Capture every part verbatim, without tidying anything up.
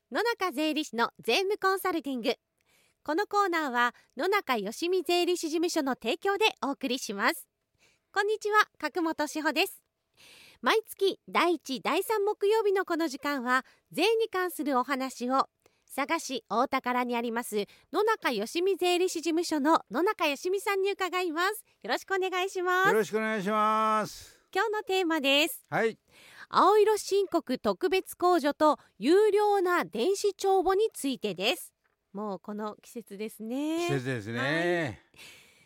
野中税理士の税務コンサルティング。このコーナーは野中よしみ税理士事務所の提供でお送りします。こんにちは、角本志保です。毎月だいいち、だいさん木曜日のこの時間は税に関するお話を佐賀市大田原にあります野中よしみ税理士事務所の野中よしみさんに伺います。よろしくお願いします。 よろしくお願いします。 今日のテーマです。 はい。 青色申告特別控除と有料な電子帳簿についてです。もうこの季節ですね。 季節ですね、 はい、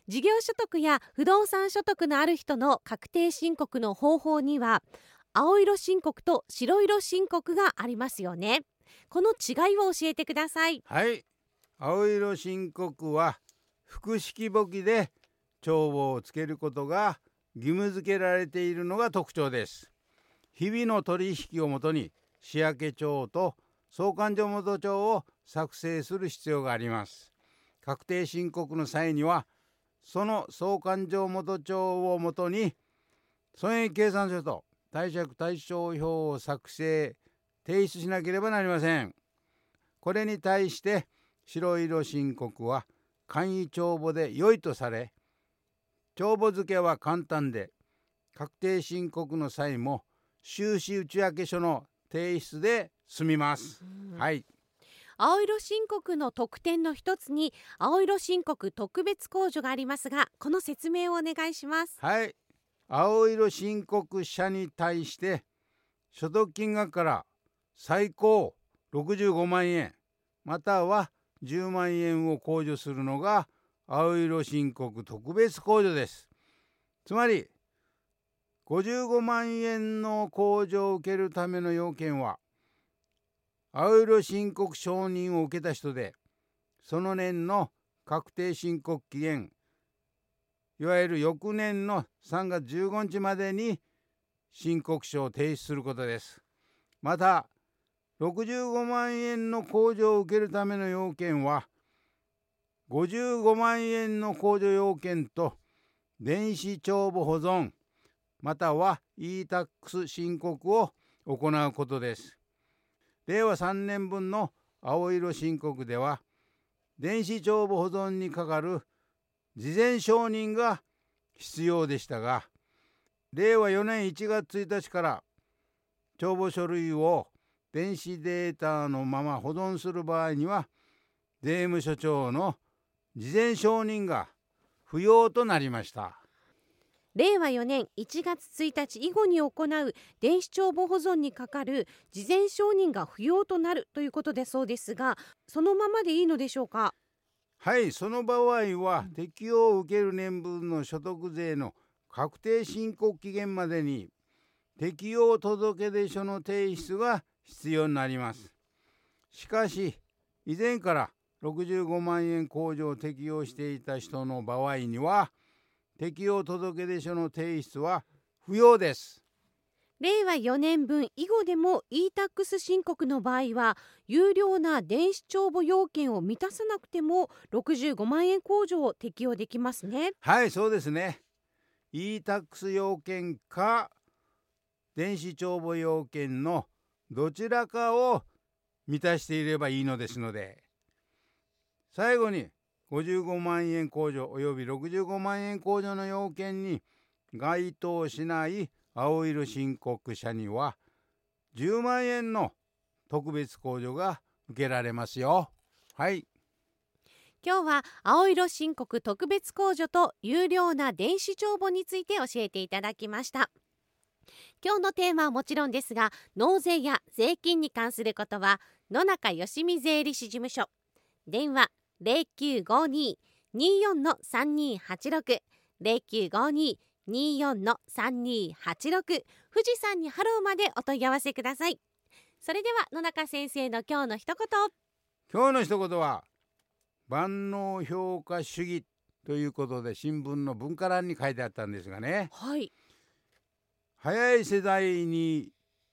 事業所得や不動産所得のある人の確定申告の方法には青色申告と白色申告がありますよね。この違いを教えてください。 はい。青色申告は複式簿記で帳簿をつけることが義務付けられているのが特徴です。日々の取引をもとに仕分帳と総勘定元帳を作成する必要があります。確定申告の際にはその総勘定元帳をもとに損益計算書と貸借対照表を作成提出しなければなりません。これに対して白色申告は簡易帳簿で良いとされ、帳簿付けは簡単で確定申告の際も収支内訳書の提出で済みます、うん、はい。 青色申告の特典の一つに青色申告特別控除がありますが、この説明をお願いします。 はい。青色申告者に対して所得金額から最高ろくじゅうごまんえんまたはじゅうまんえんを控除するのが青色申告特別控除です。つまりごじゅうごまんえんの控除を受けるための要件は青色申告承認を受けた人で、その年の確定申告期限、いわゆる翌年のさんがつじゅうごにちまでに申告書を提出することです。またろくじゅうごまんえんの控除を受けるための要件はごじゅうごまんえんの控除要件と電子帳簿保存または イータックス 申告を行うことです。れいわさんねんぶんの青色申告では電子帳簿保存にかかる事前承認が必要でしたが、れいわよねんいちがつついたちから帳簿書類を電子データのまま保存する場合には税務署長の事前承認が不要となりました。 れいわよねんいちがつついたち以後に行う電子帳簿保存にかかる事前承認が不要となるということでそうですが、そのままでいいのでしょうか。 はい、その場合は適用を受ける年分の所得税の確定申告期限までに適用届出書の提出が必要になります。しかし以前からろくじゅうごまんえん控除を適用していた人の場合には適用届出書の提出は不要です。 れいわよねんぶん以後でも イータックス 申告の場合は有料な電子帳簿要件を満たさなくてもろくじゅうごまんえん控除を適用できますね。 はい、そうですね。 イータックス 要件か電子帳簿要件のどちらかを満たしていればいいのですので、最後にごじゅうごまんえん控除およびろくじゅうごまんえん控除の要件に該当しない青色申告者にはじゅうまんえんの特別控除が受けられますよ。はい。 今日は青色申告特別控除と有料な電子帳簿について教えていただきました。今日のテーマはもちろんですが、納税や税金に関することは野中よしみ税理士事務所、電話 ゼロきゅうごにーにーよん さんにーはちろく ゼロきゅうごにーにーよん さんにーはちろく、富士山にハローまでお問い合わせください。それでは野中先生の今日の一言。 今日の一言は万能評価主義ということで新聞の文化欄に書いてあったんですがね、 はい、 早い世代に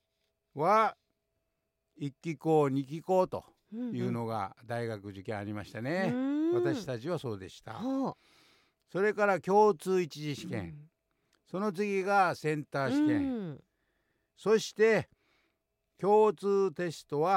はいっき校にき校というのが大学受験ありましたね、うんうん、私たちはそうでした。それから共通一次試験、うん、その次がセンター試験、うん、そして共通テストは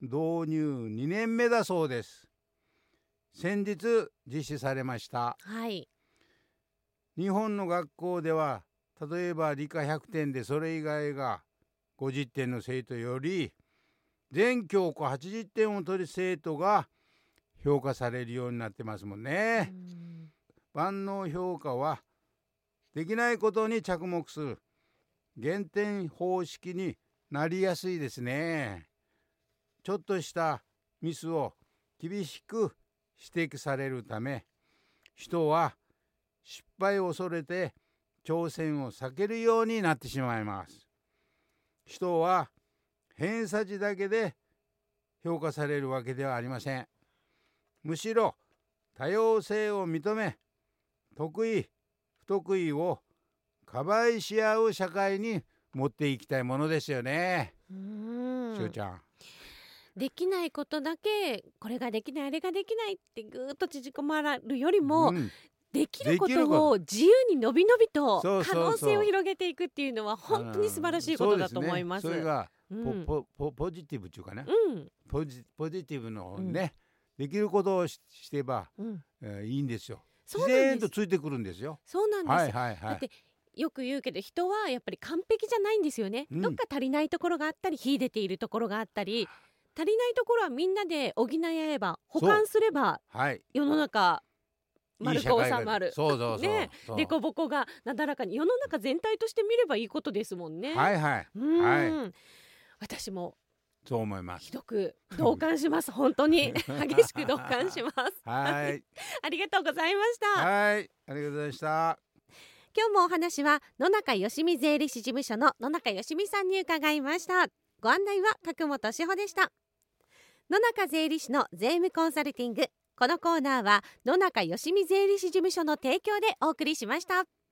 導入にねんめだそうです。先日実施されました。 はい。 日本の学校では例えば理科ひゃくてんでそれ以外がごじってんの生徒より全教科はちじってんを取る生徒が評価されるようになってますもんね。万能評価はできないことに着目する減点方式になりやすいですね。ちょっとしたミスを厳しく指摘されるため、人は失敗を恐れて挑戦を避けるようになってしまいます。人は偏差値だけで評価されるわけではありません。むしろ多様性を認め、得意不得意をカバーし合う社会に持っていきたいものですよね。 うーんしおちゃん。 できないことだけ、これができないあれができないってぐーっと縮こまるよりも、 うん、 できるこできることとを自由にのびのびとそうそうそう可能性を広げていくっていうのは本当に素晴らしいことだと思います。 そうですね、それがうんポポポポジティブっていうかね、 うんポジポジティブのね、できることをししてば、 うんえーいいんですよ。 そうなんです自然とついてくるんですよ。 そうなんです、 はいはいはい。 だってよく言うけど人はやっぱり完璧じゃないんですよね、 うんどっか足りないところがあったり秀でているところがあったり、足りないところはみんなで補い合えば補完すればはい。 世の中いい丸く社会が収まる。 そうそうそう。 ねそうでこぼこがなだらかに世の中全体として見ればいいことですもんね。 はいはい。 うーん、 はい。 私もそう思います。 ひどく同感します本当に激しく同感しますはい。 ありがとうございました。 はい。ありがとうございました。 今日もお話は野中よしみ税理士事務所の野中よしみさんに伺いました。ご案内は角本志保でした。野中税理士の税務コンサルティング、このコーナーは野中よしみ税理士事務所の提供でお送りしました。